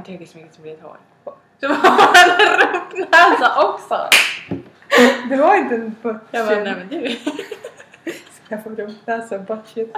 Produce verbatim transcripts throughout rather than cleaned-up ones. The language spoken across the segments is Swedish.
man tycker så mycket som blir ett hår. Så var det rumpnäsa också. Det var inte en butt. Jag bara, nej men du. Ska jag få rumpnäsa och butt shit?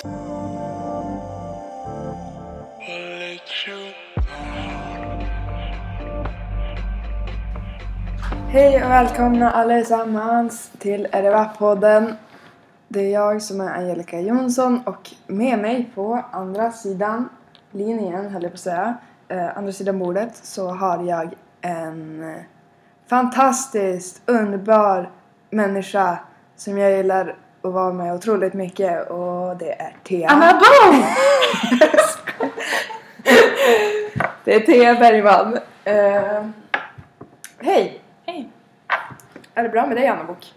Hej och välkomna allesammans till R V A-podden. Det är jag som är Angelica Jonsson och med mig på andra sidan linjen, höll jag på att säga, eh, andra sidan bordet så har jag en eh, fantastiskt underbar människa som jag gillar att vara med otroligt mycket, och det är Thea. Anna Boom! Det är Thea Bergman. Eh, hej! Hej! Är det bra med dig, Anna Bok?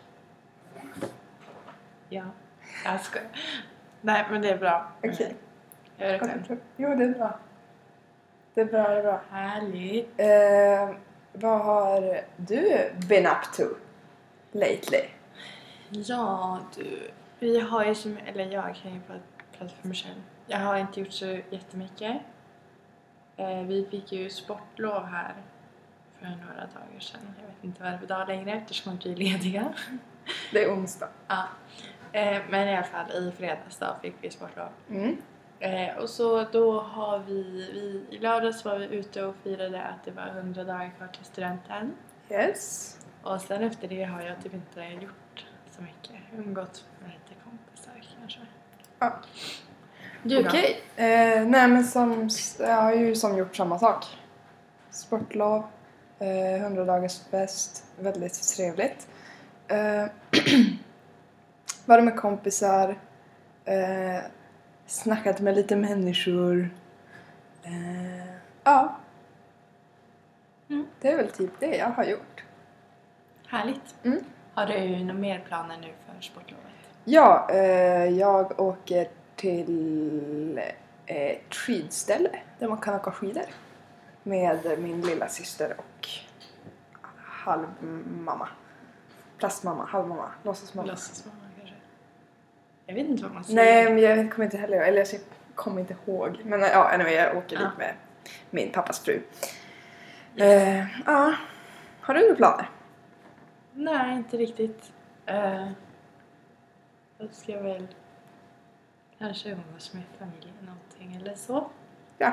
Ja, jag ska. Nej men det är bra. Okej. Okay. Jag är själv. Jo, det är bra. Det är bra, det är bra. Härligt. Eh, vad har du been up to lately? Ja du, vi har ju som, eller jag kan ju bara prata för mig själv. Jag har inte gjort så jättemycket. Eh, vi fick ju sportlov här för några dagar sedan. Jag vet inte vad det är för dag längre eftersom vi är lediga. Det är onsdag. Ja. Eh, men i alla fall i fredags då fick vi sportlov. Mm. Eh, och så då har vi, vi, i lördags var vi ute och firade att det var hundra dagar kvar till studenten. Yes. Och sen efter det har jag typ inte gjort så mycket. Umgått med lite kompisar kanske. Ja. Du då? Okej. Eh, nej men som, jag har ju som gjort samma sak. Sportlov. Eh, hundra dagars fest. Väldigt trevligt. Eh, var med kompisar. Eh, snackat med lite människor. Eh, ja. Mm. Det är väl typ det jag har gjort. Härligt. Mm. Har du några mer planer nu för sportlovet? Ja, eh, jag åker till ett skidställe där man kan åka skidor. Med min lilla syster och halvmamma. Plastmamma, halvmamma, låtsasmamma. Låtsasmamma kanske. Jag vet inte vad man säger. Nej, men jag kommer inte heller, eller jag kommer inte ihåg. Men ja, anyway, jag åker ja. dit med min pappas fru. Yes. Eh, ja, har du några planer? Nej, inte riktigt. Uh, jag ska väl kanske umgås med familjen någonting eller så. Ja.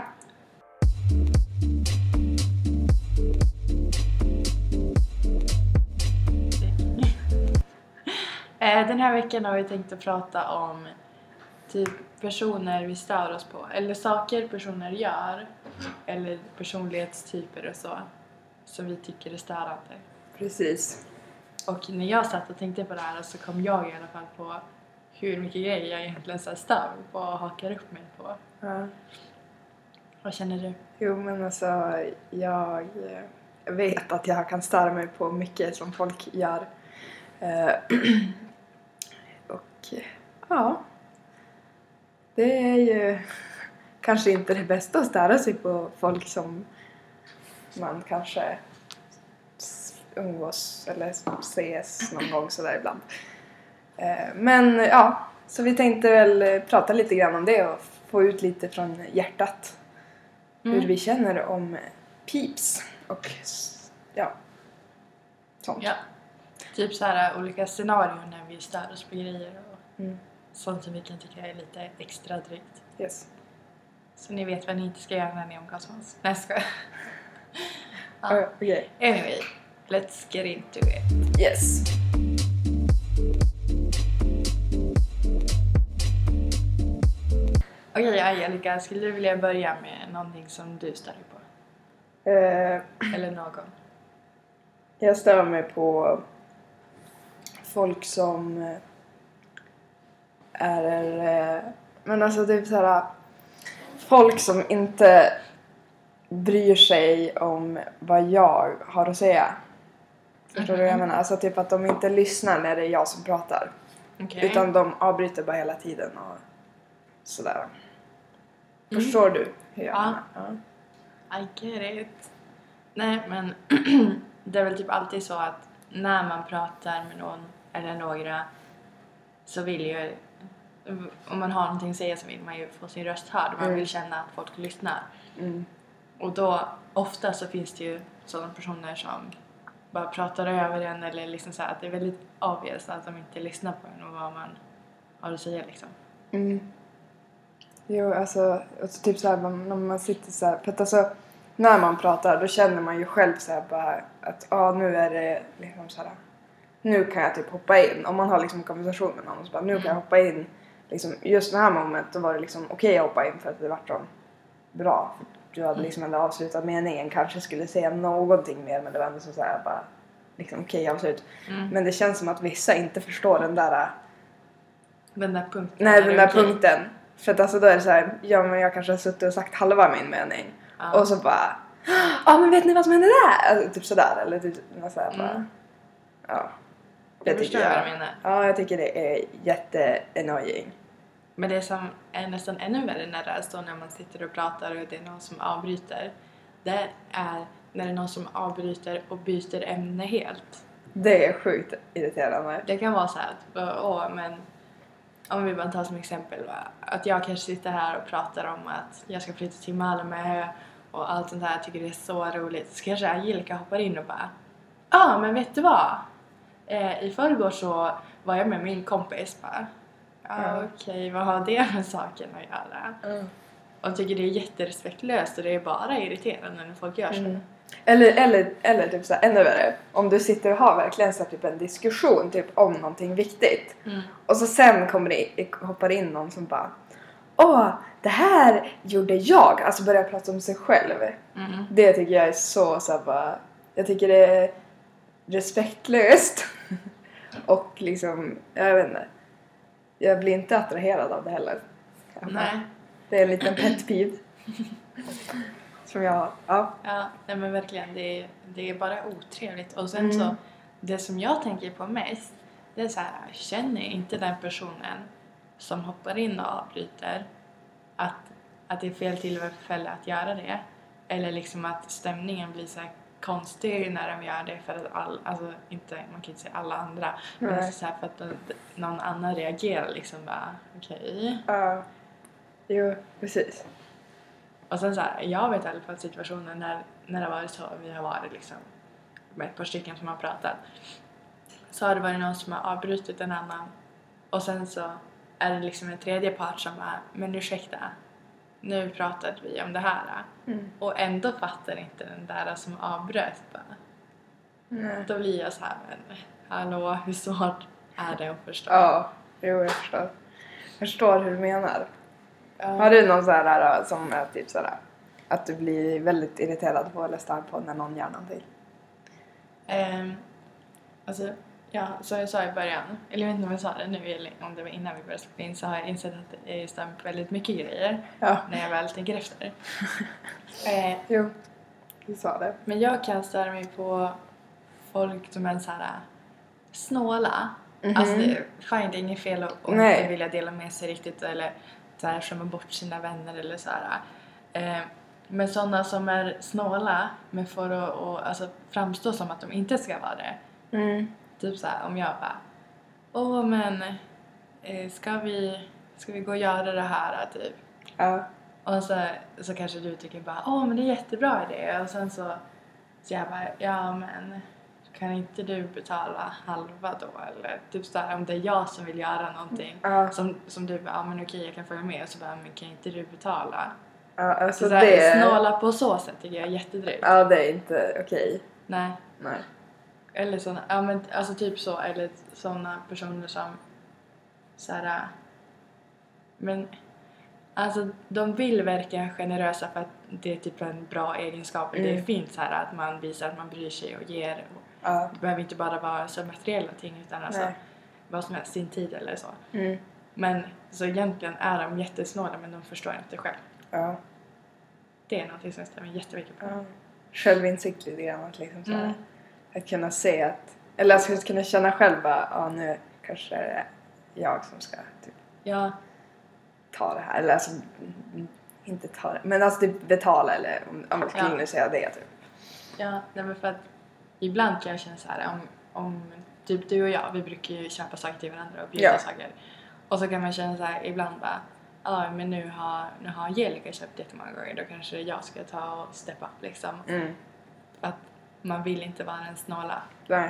Den här veckan har vi tänkt att prata om typ personer vi stör oss på. Eller saker personer gör. Eller personlighetstyper och så. Som vi tycker är störande. Precis. Och när jag satt och tänkte på det här så kom jag i alla fall på hur mycket grejer jag egentligen så här stör på och hakar upp mig på. Ja. Vad känner du? Jo, men alltså jag vet att jag kan störa mig på mycket som folk gör. Uh, och ja, det är ju kanske inte det bästa att störa sig på folk som man kanske umgås eller ses någon gång sådär ibland. Uh, men ja, så vi tänkte väl prata lite grann om det och få ut lite från hjärtat. Mm. Hur vi känner om peeps och ja, sånt. Ja. Typ så här olika scenarier när vi stör oss på grejer och mm. sånt som vi kan tycka är lite extra drygt. Yes. Så ni vet vad ni inte ska göra när ni umgås med oss. Nej, ska. Ja. uh, okay. Anyway, let's get into it. Yes. Okej, okay, Angelica, skulle du vilja börja med någonting som du stör dig på? Uh, Eller någon? Jag stör mig på folk som är, men alltså typ såhär, folk som inte bryr sig om vad jag har att säga. Förstår mm-hmm. du vad jag menar? Alltså typ att de inte lyssnar när det är jag som pratar. Okay. Utan de avbryter bara hela tiden och sådär. Mm. Förstår du hur jag ja. menar? Ja. I get it. Nej, men det är väl typ alltid så att när man pratar med någon eller några så vill ju, om man har någonting att säga så vill man ju få sin röst hörd. Man mm. vill känna att folk lyssnar. Mm. Och då, ofta så finns det ju sådana personer som bara pratar över en eller liksom så här, att det är väldigt obvious att de inte lyssnar på en och vad man har att säga liksom. Mm. Jo, alltså, alltså typ så här när man sitter så här, för att alltså när man pratar då känner man ju själv så här bara att ja ah, nu är det liksom så här, nu kan jag typ hoppa in om man har liksom en konversation med någon så bara nu kan jag hoppa in liksom just det här momentet då var det liksom okej okay, att hoppa in för att det var så bra för du hade liksom ändå avslutat meningen kanske skulle säga någonting mer men det var ändå så här bara liksom okej okay, avslut mm. Men det känns som att vissa inte förstår den där den där punkten nej den där okay. punkten för att alltså då är det så här ja men jag kanske har suttit och sagt halva min mening ja. Och så bara ja ah, men vet ni vad som hände där alltså, typ sådär eller typ så här bara mm. ja jag, jag förstår jag, vad du menar ja jag tycker det är jätteannoying. Men det som är nästan ännu värre när det är så när man sitter och pratar och det är någon som avbryter. Det är när det är någon som avbryter och byter ämne helt. Det är sjukt irriterande. Det kan vara så här att, åh men om vi bara tar som exempel va? Att jag kanske sitter här och pratar om att jag ska flytta till Malmö och allt sånt här, jag tycker det är så roligt. Så kanske Angelica hoppar in och bara ja ah, men vet du vad? Eh, I förrgår så var jag med min kompis bara ja ah, mm. okej, okay, vad har det med saken att göra? Mm. Och jag tycker det är jätterespektlöst och det är bara irriterande när folk gör så. Mm. Eller, eller, eller typ så här, ännu värre. Om du sitter och har verkligen så här, typ en diskussion typ om någonting viktigt. Mm. Och så sen kommer det, hoppar in någon som bara åh, det här gjorde jag. Alltså börjar prata om sig själv. Mm. Det tycker jag är så, så här, bara, jag tycker det är respektlöst. Och liksom, jag vet inte. Jag blir inte attraherad av det heller. Nej. Det är en liten pet peeve. Som jag har. Ja, ja nej men verkligen. Det är, det är bara otrevligt. Och sen mm. så, det som jag tänker på mest, det är så här, känner inte den personen som hoppar in och avbryter att, att det är fel tillfälle att göra det. Eller liksom att stämningen blir så här konstig när de gör det för att all, alltså inte, man kan inte säga alla andra. Men alltså så här för att någon annan reagerar liksom bara, okej. Okay. Ja, jo, precis. Och sen så här, jag vet i alla fall situationer när, när det har varit så, vi har varit liksom med ett par stycken som har pratat. Så har det varit någon som har avbrutit en annan. Och sen så är det liksom en tredje part som bara, men ursäkta, nu pratade vi om det här. Mm. Och ändå fattar inte den där som avbröt bara. Mm. Då blir jag så här, men hallå, hur svårt är det att förstå? Ja, jo, jag förstår. Jag förstår hur du menar. Ja. Har du någon så här som är typ så här att du blir väldigt irriterad på eller stark på när någon gör någonting? Um, alltså, ja, som jag sa i början, eller jag vet inte om jag sa det nu eller om det var innan vi började spela in, så har jag insett att det stämmer på väldigt mycket grejer ja. När jag väl tänker efter. eh, jo, du sa det. Men jag kan störa mig på folk som är så här snåla. Mm-hmm. Alltså, fine, det är inget fel att inte vilja dela med sig riktigt eller så här skämma bort sina vänner eller så här. Eh, men sådana som är snåla men för att och, alltså, framstå som att de inte ska vara det. Mm. Typ så här, om jag bara åh men eh, ska vi ska vi gå och göra det här typ. Ja. Och så, så kanske du tycker bara åh men det är jättebra idé. Och sen så, så jag bara ja men kan inte du betala halva då? Eller typ så här, om det är jag som vill göra någonting. Uh. Som, som du bara, ja men okej jag kan följa med. Och så bara, men kan inte du betala? Ja, uh, alltså så det... Här, snåla på så sätt tycker jag är jättedrygt. Ja, uh, det är inte okej. Okay. Nej. Nej. Eller såna, ja men alltså typ så. Eller såna personer som så här, men alltså de vill verka generösa för att det är typ en bra egenskap. Mm. Det är fint så här att man visar att man bryr sig och ger och ja. Det behöver inte bara vara så materiella ting utan alltså vad som helst, sin tid eller så. Mm. Men så egentligen är de jättesnåla men de förstår inte själv. Ja. Det är någonting som stämmer jättemycket på. Ja. Självinsikt lite grann att liksom så här, mm. att kunna se att eller att kunna känna själv bara, ja nu kanske det är jag som ska typ ja. ta det här eller alltså inte ta det men alltså typ betala eller om, om jag skulle ja. nu säga det typ. Ja, nej men för att ibland kan jag känna så här om, om typ du och jag, vi brukar ju köpa saker till varandra och bjuda ja. saker. Och så kan man känna så här ibland bara ja men nu har, nu har Angelica köpt jättemånga gånger, då kanske jag ska ta och step up liksom. Mm. Att man vill inte vara en snåla. Nej.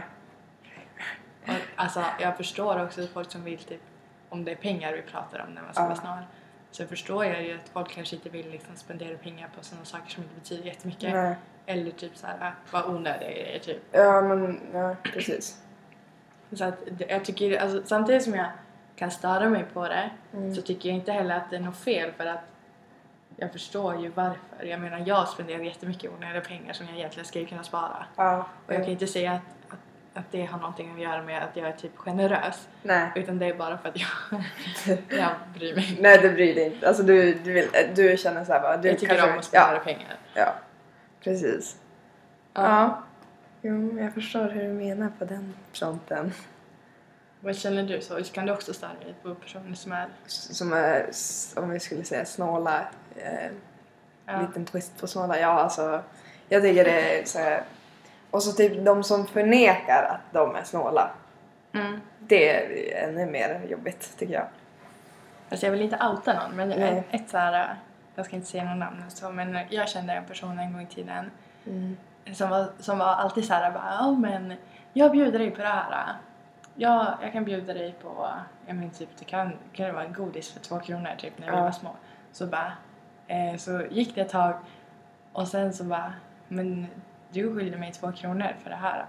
Och, alltså jag förstår också folk som vill typ, om det är pengar vi pratar om när man ska Ja. vara snål. Så förstår jag ju att folk kanske inte vill liksom spendera pengar på sådana saker som inte betyder jättemycket. Nej. Eller typ såhär, vara onödiga grejer typ. Ja, men ja, precis. Så att det- jag tycker, alltså, samtidigt som jag kan störa mig på det, Mm. så tycker jag inte heller att det är något fel, för att jag förstår ju varför. Jag menar, jag spenderar jättemycket onödiga pengar som jag egentligen skulle kunna spara. Ja. Och jag kan inte säga att, att, att det har någonting att göra med att jag är typ generös. Nej. Utan det är bara för att jag, jag bryr mig. Nej, det bryr dig inte. Alltså du, du, vill, du känner såhär bara... Du Jag tycker kanske, om att spendera ja, pengar. ja, precis. Ja. Ja. Jo, jag förstår hur du menar på den fronten. Vad känner du så? Kan du också störa dig på personer som är... Som är, om vi skulle säga snåla, eh, Ja. liten twist på snåla. Ja, alltså, jag tycker det är så här. Och så typ de som förnekar att de är snåla. Mm. Det är ännu mer jobbigt, tycker jag. Alltså jag vill inte outa någon, men Nej. ett, ett så här, jag ska inte säga någon namn så, men jag kände en person en gång i tiden Mm. som var, som var alltid så här bara, ja men jag bjuder dig på det här. Jag, jag kan bjuda dig på, jag menar typ det kan, kan det vara en godis för två kronor typ när vi Ja. var små. Så bara, eh, så gick det ett tag och sen så bara, men du skyllde mig två kronor för det här.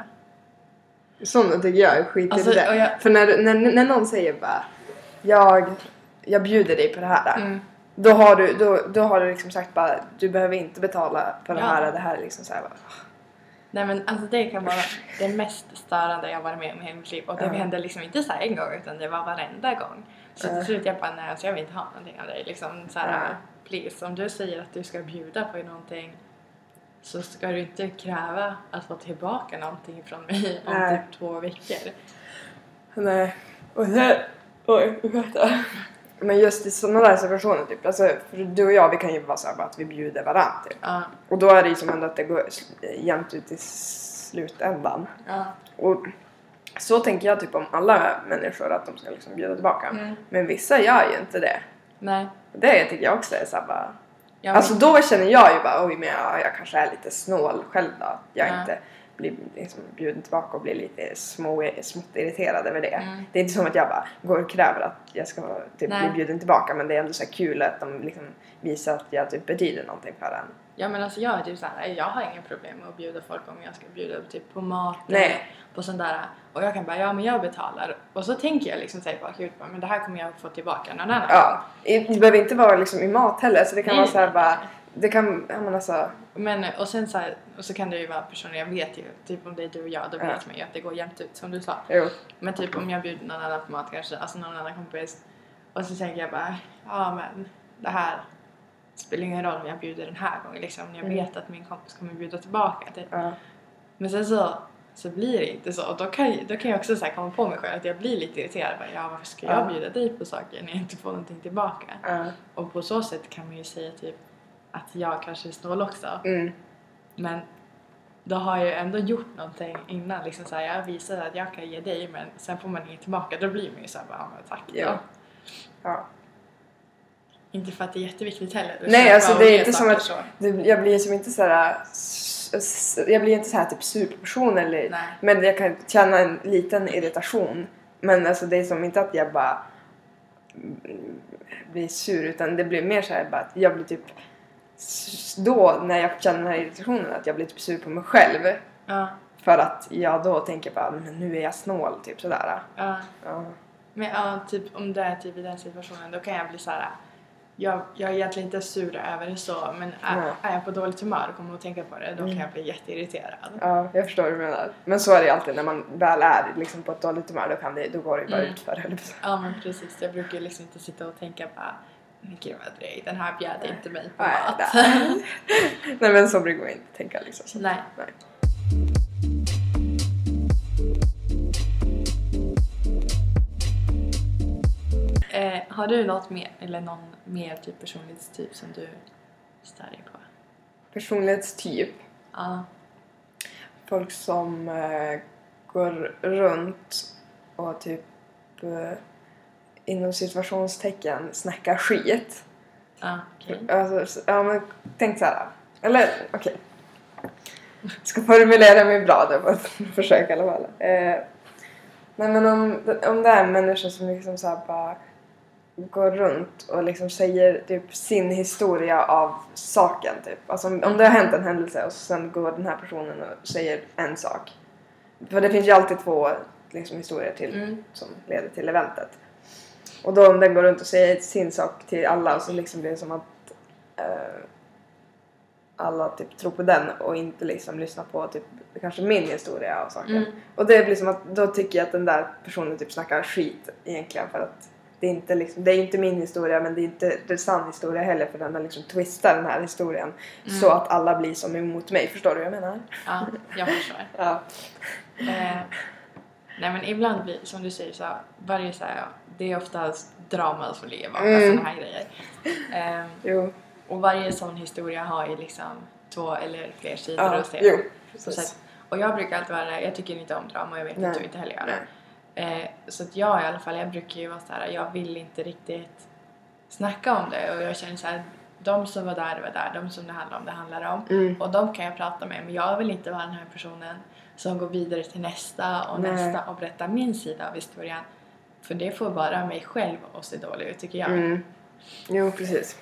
Sådana tycker jag är skit Alltså, i det. och jag- För när, när, när någon säger bara, jag, jag bjuder dig på det här. Mm. Då har du, då, då har du liksom sagt bara, du behöver inte betala för det Ja. här. Det här är liksom så här bara, Nej men alltså det kan vara det mest störande jag varit med om i hela mitt liv. Och det Ja. hände liksom inte så här en gång, utan det var varenda gång. Så Ja. till slut jag bara, nej alltså jag vill inte ha någonting av dig. Liksom så här, Ja. please, om du säger att du ska bjuda på någonting, så ska du inte kräva att få tillbaka någonting från mig om Nej. typ två veckor. nej. Och det, oj, ursäkta. Men just i sådana där situationer typ, alltså, för du och jag, vi kan ju vara så här bara att vi bjuder varandra typ. Ja, Och då är det ju som ändå att det går sl- jämnt ut i slutändan. ja. Och så tänker jag typ om alla människor, att de ska liksom bjuda tillbaka. Mm. Men vissa gör ju inte det. Nej. Det tycker jag också är så här bara... Jag Alltså då känner jag ju bara, oj men jag, jag kanske är lite snål själv då. Att jag Ja. inte blir liksom bjuden tillbaka och blir lite små, smått irriterad över det. Mm. Det är inte som att jag bara går och kräver att jag ska typ Nej. bli bjuden tillbaka. Men det är ändå så här kul att de liksom visar att jag typ betyder någonting för en. Ja men alltså jag är typ såhär, jag har inga problem med att bjuda folk om jag ska bjuda typ på mat Nej. eller på sånt där. Och jag kan bara, ja men jag betalar. Och så tänker jag liksom säga bara, men det här kommer jag få tillbaka någon annan Ja, i- det behöver inte vara liksom i mat heller. Så det kan Nej, vara så här nej, bara, nej. det kan, ja men alltså, Men och sen så här, och så kan det ju vara personer, jag vet ju, typ om det är du och jag, då Ja. vet man ju att det går jämnt ut som du sa. jo. Men typ om jag bjuder någon annan på mat kanske, alltså någon annan kompis. Och så tänker jag bara, ja men det här spelar ingen roll om jag bjuder den här gången liksom. Jag Mm. vet att min kompis kommer bjuda tillbaka typ. Ja. Men sen så, så blir det inte så. Och då kan, då kan jag också så här komma på mig själv att jag blir lite irriterad. Bara, ja, varför ska jag Ja. bjuda dig på saker när jag inte får någonting tillbaka? Ja. Och på så sätt kan man ju säga typ att jag kanske är snål också. Mm. Men då har jag ändå gjort någonting innan. Liksom så här, jag visar att jag kan ge dig, men sen får man inget tillbaka. Då blir man ju så här, bara, ja, men tack då. Ja. Ja. Inte för att det är jätteviktigt heller. att Nej, köpa alltså och det är ge inte som saker att så. det, jag blir som inte så här s- s- jag blir inte så här typ superperson eller Nej. men jag kan känna en liten irritation, men alltså det är som inte att jag bara mm, blir sur, utan det blir mer så här bara att jag blir typ s- då när jag känner den här irritationen att jag blir typ sur på mig själv Ja, för att jag då tänker bara men nu är jag snål typ sådär. ja. Ja. Men ja, typ om det är typ i den situationen, då kan jag bli så här. Jag, jag är egentligen inte sur över det så, men är, Nej. är jag på dåligt humör och kommer att tänka på det, då kan Mm. jag bli jätteirriterad. Ja, jag förstår vad du menar. Men så är det ju alltid när man väl är liksom på ett dåligt humör, då, kan det, då går det ju bara Mm. utför. Eller så. Ja men precis, jag brukar liksom inte sitta och tänka bara, men gud vad dryg, den här bjöd inte mig på Nej, mat. nej. Nej men så brukar jag inte tänka liksom. Så. Nej. Nej. Eh, har du något mer, eller någon mer typ personlighetstyp som du stör dig på? Personlighetstyp. Ja. Folk som eh, går runt och typ eh, inom situationstecken snacka skit. Ja, okej. Okay. Alltså, ja, men tänk så här. Eller, okej. Okay. Jag ska formulera mig bra där på ett försök i alla fall. Eh, nej, men om, om det är människor som liksom så här bara går runt och liksom säger typ sin historia av saken typ. Alltså om, om det har hänt en händelse och sen går den här personen och säger en sak. För det finns ju alltid två liksom historier till mm. som leder till eventet. Och då om den går runt och säger sin sak till alla så liksom blir det som att eh, alla typ tror på den och inte liksom lyssnar på typ kanske min historia av saker. Mm. Och det blir som att då tycker jag att den där personen typ snackar skit egentligen för att det är inte liksom, det är inte min historia men det är inte det är sann historia heller för den har liksom twistar den här historien mm. så att alla blir som emot mig. Förstår du vad jag menar? Ja, jag förstår. Ja. Eh, nej men ibland blir, som du säger så varje så här, det är oftast drama som ligger bakom mm. sådana här grejer. Eh, jo. Och varje sån historia har ju liksom två eller fler sidor ja, att se. Jo, precis. Och jag brukar alltid vara där, jag tycker inte om drama och jag vet Nej. Att du inte heller gör det. Eh, så att jag i alla fall, jag brukar ju vara så här, jag vill inte riktigt snacka om det. Och jag känner så här, de som var där var där, de som det handlar om, det handlar om. Mm. Och de kan jag prata med, men jag vill inte vara den här personen som går vidare till nästa och Nej. nästa och berättar min sida av historien. För det får bara mig själv och se dålig ut, tycker jag. Mm. Jo, precis.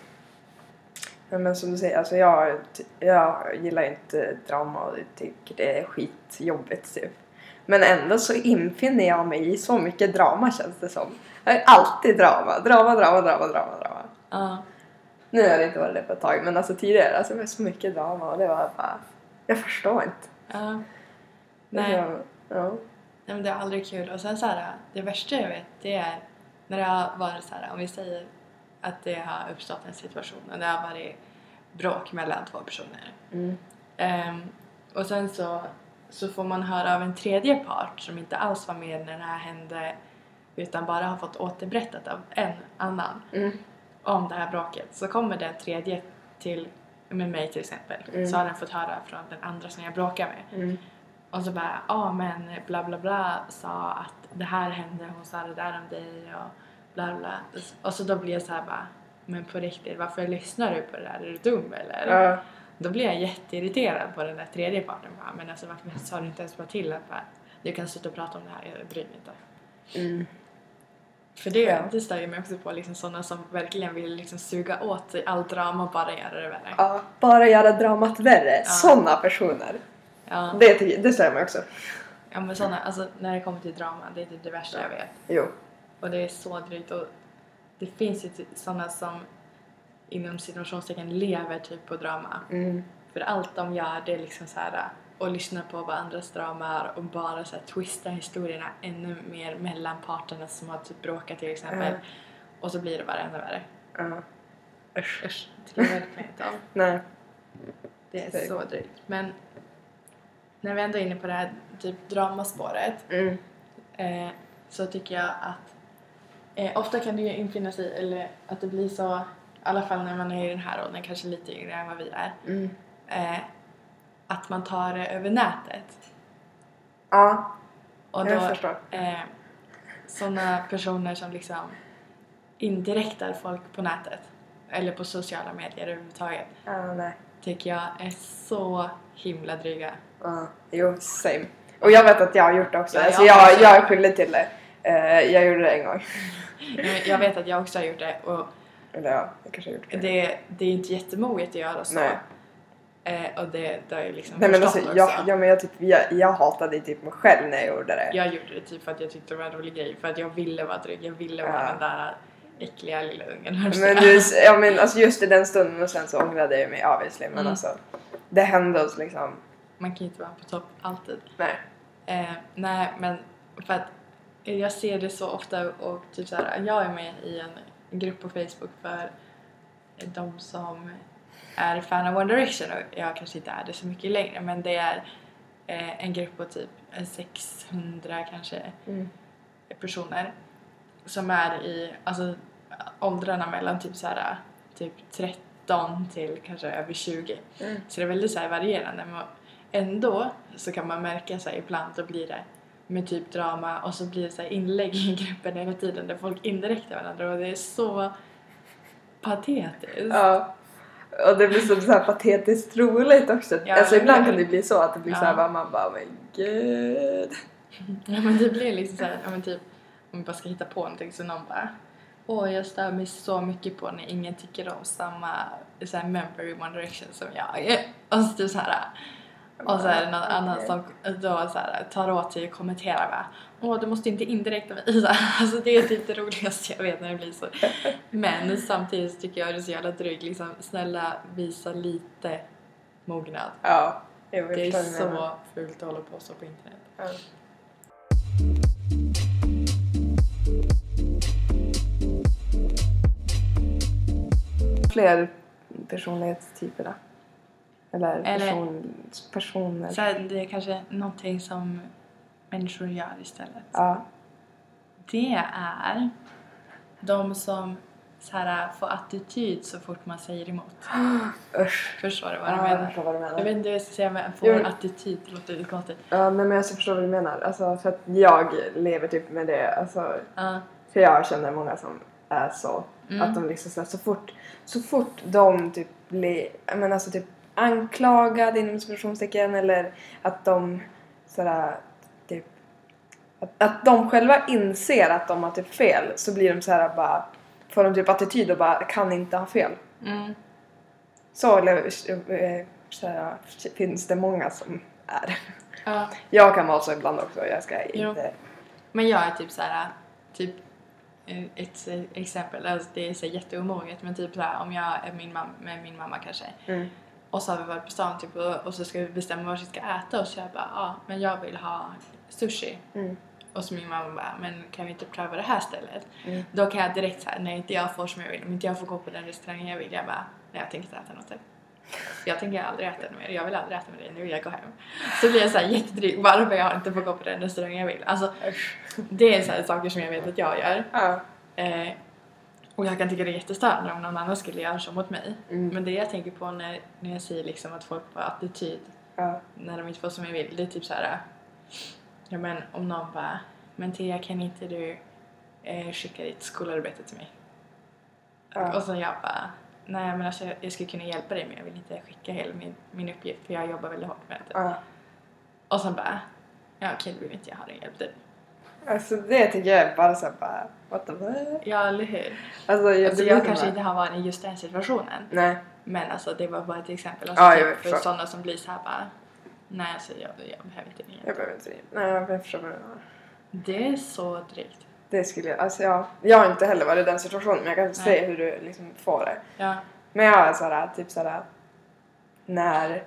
Men som du säger, alltså jag, jag gillar inte drama och tycker det är skitjobbigt typ. Men ändå så infinner jag mig i så mycket drama känns det som. Jag är alltid drama, drama, drama, drama, drama, drama. Uh. Nu har det inte varit det på ett tag, men alltså tidigare, alltså det var så mycket drama och det var bara, jag förstår inte. Uh. Nej. Jag, ja. Nej, men det är aldrig kul. Och sen så här, det värsta jag vet, det är när det har varit så här, om vi säger att det har uppstått en situation och det har varit bråk mellan två personer. Mm. Um, och sen så, så får man höra av en tredje part som inte alls var med när det här hände utan bara har fått återberättat av en annan mm. om det här bråket. Så kommer den tredje till med mig till exempel. Mm. Så har den fått höra från den andra som jag bråkar med. Mm. Och så bara, ja ah, men bla bla bla sa att det här hände, hon sa det där om dig och bla bla. Och så då blir jag så här bara, men på riktigt, varför lyssnar du på det där? Är du dum eller? Ja. Då blir jag jätteirriterad på den där tredje parten. Bara, men alltså varför sa du inte ens bara till att bara, du kan sluta prata om det här, jag bryr mig inte. Mm. För det, ja. det stör mig också på liksom sådana som verkligen vill liksom suga åt sig all drama och bara göra det värre. Ja, bara göra dramat värre. Ja. Sådana personer. Ja. Det, det stör mig också. Ja, men sådana, alltså när det kommer till drama, det är typ det värsta jag vet. Jo. Och det är så drygt. Och det finns ju sådana som inom situationstecken lever typ på drama. Mm. För allt de gör, det är liksom så här och lyssna på vad andras drama är och bara så här twista historierna ännu mer mellan parterna som har typ bråkat till exempel. Mm. Och så blir det bara ännu värre. Ja. Uh. Usch. Usch. Det är verkligen inte av. Nej. Det är så drygt. Men när vi ändå är inne på det här typ dramaspåret mm. eh, så tycker jag att eh, ofta kan det ju infinna sig, eller att det blir så, i alla fall när man är i den här åldern, kanske lite yngre än vad vi är, mm. eh, att man tar det över nätet. Ja, och då, jag förstår. Eh, sådana personer som liksom indirektar folk på nätet eller på sociala medier överhuvudtaget. Ja, nej. Tycker jag är så himla dryga. Ja, jo, same. Och jag vet att jag har gjort det också. Ja, alltså jag, jag, jag är skyldig till det. Uh, jag gjorde det en gång. Jag vet att jag också har gjort det. Och Eller ja, jag kanske har gjort det. Det, det är inte jättemoget att göra så. Nej. Eh, och det, det har jag liksom Nej, men alltså, också. jag, ja, men jag, typ, jag, jag hatade typ mig själv när jag gjorde det. Jag gjorde det typ för att jag tyckte det var en rolig grej. För att jag ville vara trygg. Jag ville vara ja. den där äckliga lilla ungen. Men just, ja, men alltså just i den stunden och sen så ångrade jag mig obviously. Men mm. alltså, det hände oss liksom. Man kan inte vara på topp alltid. Nej. Eh, nej, men för att jag ser det så ofta och typ så här, jag är med i en, en grupp på Facebook för de som är fan av One Direction, och jag kanske inte är det så mycket längre, men det är eh, en grupp på typ sexhundra kanske mm. personer som är i alltså åldrarna mellan typ så här typ tretton till kanske över tjugo. Mm. Så det är väldigt så här varierande, men ändå så kan man märka så här, ibland då blir det med typ drama och så blir det så här inlägg i gruppen hela tiden där folk indirektar varandra och det är så patetiskt. Ja. Och det blir så, så här patetiskt roligt också. Ja, alltså ibland det. kan det bli så att det blir Ja. så här bara, man bara, men gud. Ja men det blir liksom så här, ja men typ om vi bara ska hitta på någonting så någon bara åh jag stör mig så mycket på när ingen tycker om samma så här, member i One Direction som jag. Och så typ så här och så är det någon annan som då så här, tar åt sig och kommenterar bara åh du måste inte indirekta mig. Alltså det är typ det roligaste jag vet när det blir så. Men samtidigt tycker jag det är så jävla drygt liksom, snälla visa lite mognad. Ja, jag vet. Det är så fult att hålla på så på internet. Ja. Fler personlighetstyper då? Eller, Eller person, personer? så här, det är kanske någonting som människor gör istället. Ja. Det är de som så här, får attityd så fort man säger emot. Usch. Förstår du vad Ja, du jag menar? förstår vad du menar. Jag vet inte hur jag ska säga men får Jo. attityd, det låter lite konstigt. Ja, nej, men jag förstår vad du menar. Alltså, för att jag lever typ med det. Alltså, Ja. för jag känner många som är så. Mm. Att de liksom så, här, så fort så fort de typ blir, jag menar alltså typ anklagade inom situationstecken eller att de sådär typ att, att de själva inser att de har typ fel så blir de så här bara får de typ attityd och bara kan inte ha fel. Mm. Så, eller, så här, finns det många som är. Ja. Jag kan vara så ibland också. Jag ska Jo. inte. Men jag är typ så här typ ett exempel, alltså det är så jätteomoget men typ så här, om jag är min mamma, med min mamma kanske Mm. och så har vi varit på stan typ, och, och så ska vi bestämma vad vi ska äta och så jag bara, ja men jag vill ha sushi Mm. och så min mamma bara, men kan vi inte pröva det här stället? Mm. Då kan jag direkt säga, nej inte jag får som jag vill, om inte jag får gå på den restaurangen jag vill, jag bara, nej jag tänker inte äta något. Jag tänker aldrig äta med dig, jag vill aldrig äta med dig, nu vill jag gå hem. Så blir jag så här jättedryg, varför jag inte får gå på den restaurangen jag vill. Alltså, det är så här saker som jag vet att jag gör. Ja. Eh, och jag kan tycka det är jättestörande om någon annan skulle göra så mot mig. Mm. Men det jag tänker på när, när jag säger liksom att folk får attityd Ja. när de inte får som jag vill, det är typ så här. Ja men om någon bara, men Tia kan inte du eh, skicka ditt skolarbete till mig? Ja. Och så jag bara, nej men alltså jag, jag skulle kunna hjälpa dig men jag vill inte skicka hela min, min uppgift för jag jobbar väldigt hårt med det. Ja. Och så bara, ja okej då vill inte jag ha din hjälp typ. Alltså det tycker jag är bara så här, bara what the fuck? Ja eller hur? Alltså jag, Alltså det jag blir kanske bara- inte har varit i just den situationen. Nej. Men alltså det var bara ett exempel. Alltså, Ja, jag typ, för förstår. sådana som blir så här bara, nej alltså jag, jag behöver inte din hjälp. Jag behöver inte det. Nej, jag förstår vad du menar. Det är så drygt. Det skulle jag, alltså jag, jag har inte heller varit i den situationen men jag kan se Nej. hur du liksom får det. Ja. Men jag är såhär, typ såhär, när,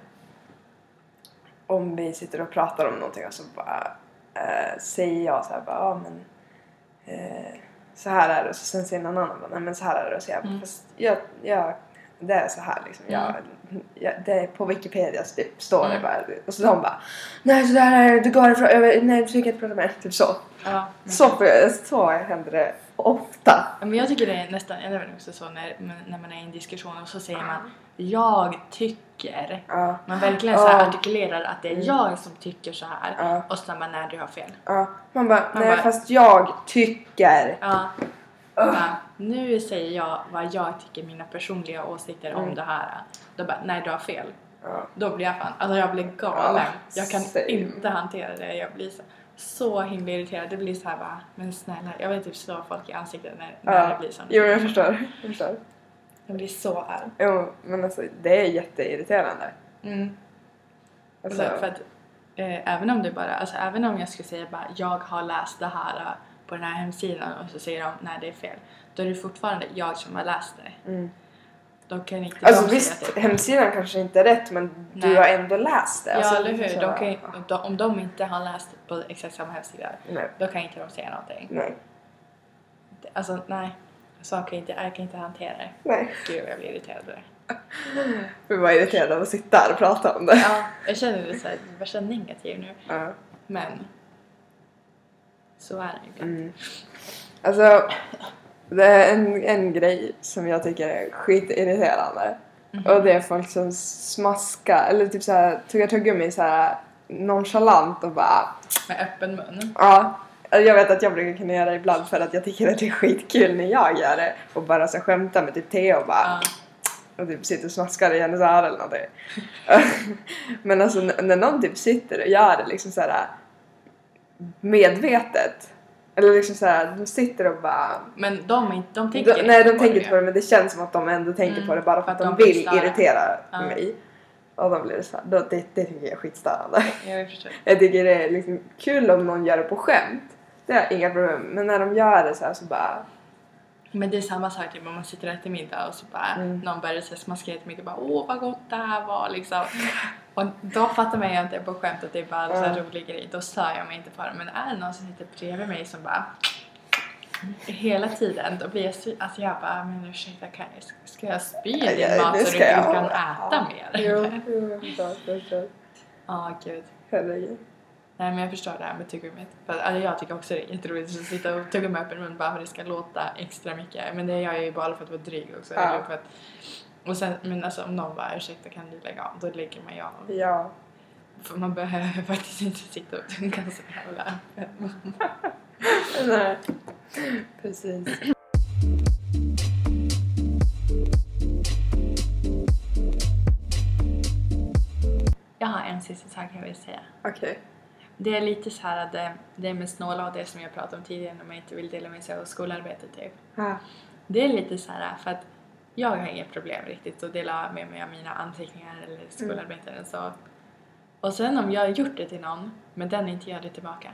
om vi sitter och pratar om någonting och så bara äh, säger jag såhär bara, ja men äh, så här är det och så sen säger någon annan bara, nej men så här är det och så jag bara, Mm. fast jag, jag, det är så här liksom, jag, jag, det är på Wikipedia så typ står det Mm. bara, och så de bara, nej så där är det, du går ifrån, jag, nej du fick inte prata med, typ så. Ja. Så, för, så händer det ofta. Ja, men jag tycker det är nästan, jag vet också så när, när man är i en diskussion och så säger man jag tycker. Ja. Man verkligen så här Ja. artikulerar att det är Mm. jag som tycker så här. Ja. Och så bara, nej du har fel. Ja. Man bara, Man nej bara- fast jag tycker. Ja. Bara, nu säger jag vad jag tycker, mina personliga åsikter Mm. om det här. Då bara, nej du har fel. Ja. Då blir jag fan, alltså jag blir galen. Ja, Jag kan same. inte hantera det. Jag blir så, så himla irriterad. Det blir så här bara, men snälla, jag vill typ slå folk i ansiktet när, när Ja. det blir så. Jo, jag förstår. Jag förstår. Jag blir så arg. Jo, men alltså det är jätteirriterande. Mm. Alltså, Så, för att, eh, även om det bara, alltså även om jag skulle säga bara, jag har läst det här eh, på den här hemsidan och så säger de, nej det är fel. Då är det fortfarande jag som har läst det. mm. Då kan inte alltså de säga visst, att det är fel. hemsidan kanske inte är rätt men Nej. du har ändå läst det. Ja, Alltså, eller hur? så- De kan, ju- de, om de inte har läst på exakt samma hemsida, Nej. då kan inte de säga någonting. Nej. Alltså, nej. Så kan jag inte, jag kan inte hantera det. Nej. Gud, jag blir irriterad över det. Vi var irriterade av att sitta här och prata om det. Ja, jag känner det så här, värsta negativ nu. Ja. Men, så är det ju. Mm. Alltså, det är en, en grej som jag tycker är skitirriterande. Mhm. Och det är folk som smaskar, eller typ såhär, tuggar tuggummi såhär nonchalant och bara... Med öppen mun. Ja, jag vet att jag brukar kunna göra det ibland för att jag tycker att det är skitkul när jag gör det. Och bara så skämta med typ Theo och bara... Ja. Och typ sitter och smaskar i hennes öron eller någonting. Men alltså när någon typ sitter och gör det liksom så här medvetet. Eller liksom så här, de sitter och bara... Men de, inte, de tänker de, Nej, de tänker inte det. på det, men det känns som att de ändå tänker mm, på det bara för att, att de, de vill irritera ja. mig. Och då blir det så här, då, det, det tycker jag är skitstörande. Jag förstår. Jag tycker det är liksom kul om någon gör det på skämt. Det är inga problem. Men när de gör det så här så bara... Men det är samma sak typ om man sitter och äter middag och så bara mm. någon börjar säga smaska jättemycket och bara åh vad gott det här var liksom. Och då fattar man ju inte på skämt att det är bara en mm. rolig grej. Då stör jag mig inte på det. Men är det någon som sitter bredvid mig som bara hela tiden då blir jag så, alltså jag bara men ursäkta kan jag, ska jag spy i din ja, mat så du inte kan äta ja. mer? Jo, jo, klart, klart. Ja, gud. Herregud. Nej, men jag förstår det här med tuggummit. För alltså, jag tycker också det är jätteroligt att sitta och tugga med öppen mun bara för att det ska låta extra mycket. Men det gör jag ju bara för att vara dryg också. Ja. För att, och sen, men alltså om någon bara ursäkta kan du lägga av, då lägger man ju av. Ja. För man behöver faktiskt inte sitta och tugga så jävla öppen. Nej, precis. Jag har en sista sak jag vill säga. Okej. Okay. Det är lite så här att det, det är med snåla och det som jag pratade om tidigare när man inte vill dela med sig av skolarbetet typ. Ja. Det är lite så här för att jag har inget problem riktigt att dela med mig av mina anteckningar eller skolarbeten mm. så. Och sen om jag har gjort det till någon men den inte gör det tillbaka.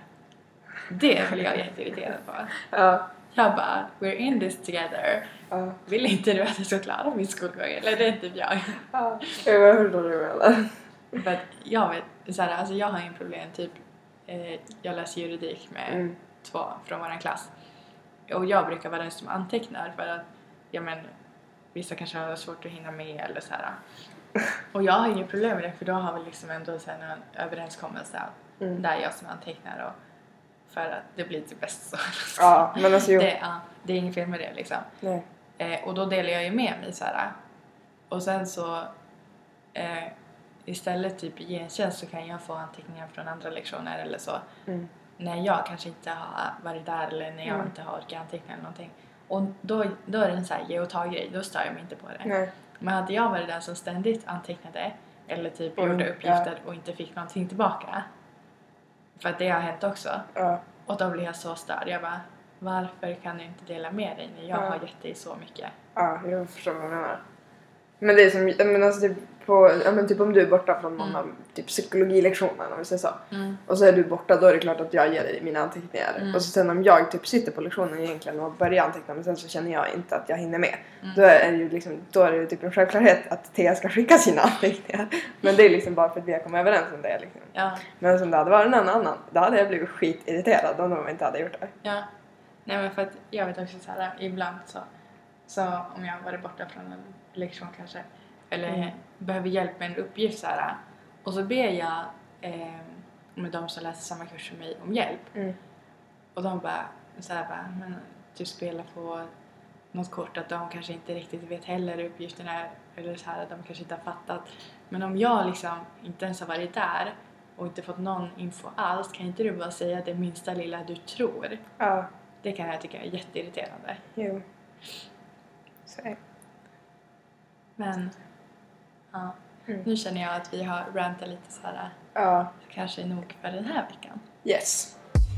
Det blir jag jätteirriterad på. Ja. Jag bara, we're in this together. Ja. Vill inte du att jag ska klara min skolgång? Eller det är inte jag. Ja, jag vet hur du menar. För att jag vet, så här, alltså jag har en problem typ, eh, jag läser juridik med mm. två från vår klass. Och jag brukar vara den som antecknar för att, ja men, vissa kanske har svårt att hinna med eller så här. Och jag har inget problem med det för då har vi liksom ändå så här en överenskommelse mm. där jag som antecknar och för att det blir det bästa så. Ja, men alltså jo. Det, ja, det är inget fel med det liksom. Nej. Eh, och då delar jag ju med mig så här. Och sen så eh, istället typ i gentjänst så kan jag få anteckningar från andra lektioner eller så. Mm. När jag kanske inte har varit där eller när jag mm. inte har orkat anteckna eller någonting. Och då, då är det en sån här ge och ta grej. Då stör jag mig inte på det. Nej. Men hade jag varit den som ständigt antecknade eller typ mm. gjorde uppgifter ja. och inte fick någonting tillbaka. För att det har hänt också. Ja. Och då blir jag så störd. Jag bara, varför kan du inte dela med dig när jag ja. har gett dig så mycket? Ja, jag förstår vad du menar. Men det är som, men alltså typ, på, ja, men typ om du är borta från någon mm. av typ psykologilektionen om vi säger så. Mm. Och så är du borta, då är det klart att jag ger dig mina anteckningar. Mm. Och så sen om jag typ sitter på lektionen egentligen och börjar anteckna men sen så känner jag inte att jag hinner med. Mm. Då är det ju liksom, då är det typ en självklarhet att Thea ska skicka sina anteckningar. Men det är liksom bara för att vi har kommit överens om det liksom. Ja. Men som det hade varit någon annan, då hade jag blivit skitirriterad om de inte hade gjort det. Ja, nej men för att jag vet också så här, ibland så, så om jag har varit borta från en lektion kanske eller mm. behöver hjälp med en uppgift så här, och så ber jag eh, med de som läser samma kurs som mig om hjälp mm. och de bara så här bara, men typ spela på något kort att de kanske inte riktigt vet heller hur uppgiften är eller så här, de kanske inte har fattat men om jag liksom inte ens har varit där och inte fått någon info alls kan inte du bara säga det minsta lilla du tror ja. Det kan jag tycka är jätteirriterande. Jo. Så är. Men ja, mm. nu känner jag att vi har rantat lite så här. Ja. Kanske nog för den här veckan. Yes.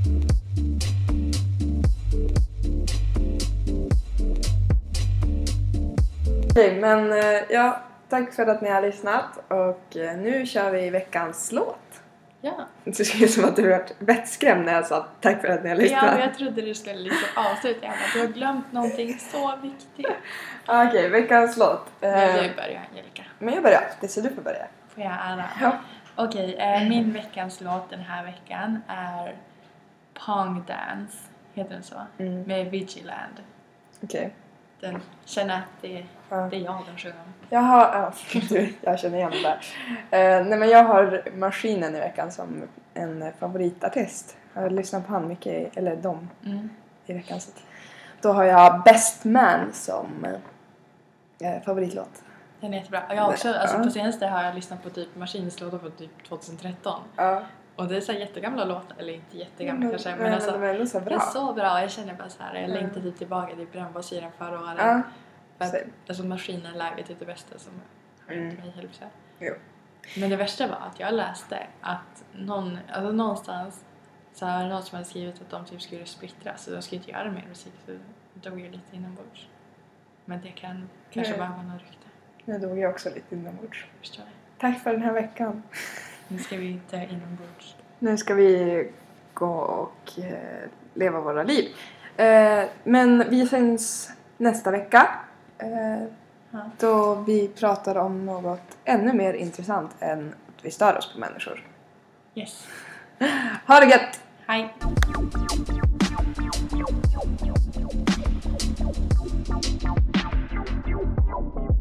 Okej, men ja, tack för att ni har lyssnat och nu kör vi veckans låt. Ja. Det ser ut som att du var vettskrämd när jag sa tack för att ni har lyssnat. Ja, jag trodde du skulle liksom avsluta. Jag du har glömt någonting så viktigt. Okej, okay, veckans låt. Men du börjar, Angelica. Men jag börjar alltid, så du får börja. Får jag ära? Ja. Okej, okay, min veckans låt den här veckan är Pong Dance, heter den så? Mm. Med Vigiland. Okej. Okay. Den känner att det, ja. det är jag den sjunger. Jag har, ja, du, jag känner igen det där. Uh, nej men jag har Maskinen i veckan som en favoritartist. Jag har lyssnat på han mycket, eller dem mm. i veckan. Så då har jag Best Man som uh, favoritlåt. Den är jättebra. Jag har också, Nej, alltså ja. på senaste har jag lyssnat på typ Maskinslådor från typ tjugohundratretton. Ja. Och det är så här jättegamla låtar, eller inte jättegamla Men, kanske, men, men, alltså men de är ändå så det bra. är så bra. Jag känner bara så här, jag Mm. längtar typ tillbaka till brännbollsyran förra året. Ja. För att, Same. alltså maskinen läget är det bästa som har hänt Mm. mig, höll jag på att säga. Jo. Men det värsta var att jag läste att någon, alltså någonstans så har någon som hade skrivit att de typ skulle splittras och de skulle inte göra mer musik, så det dog ju lite inombords. Men det kan kanske Nej. bara vara någon rykte. Nu dog jag också lite inombords. Förstår jag. Tack för den här veckan. Nu ska vi inte inombords. Nu ska vi gå och eh, leva våra liv. Eh, men vi syns nästa vecka. Eh, Ja. då vi pratar om något ännu mer intressant än att vi stör oss på människor. Yes. Ha det gött! Hej! Thank you.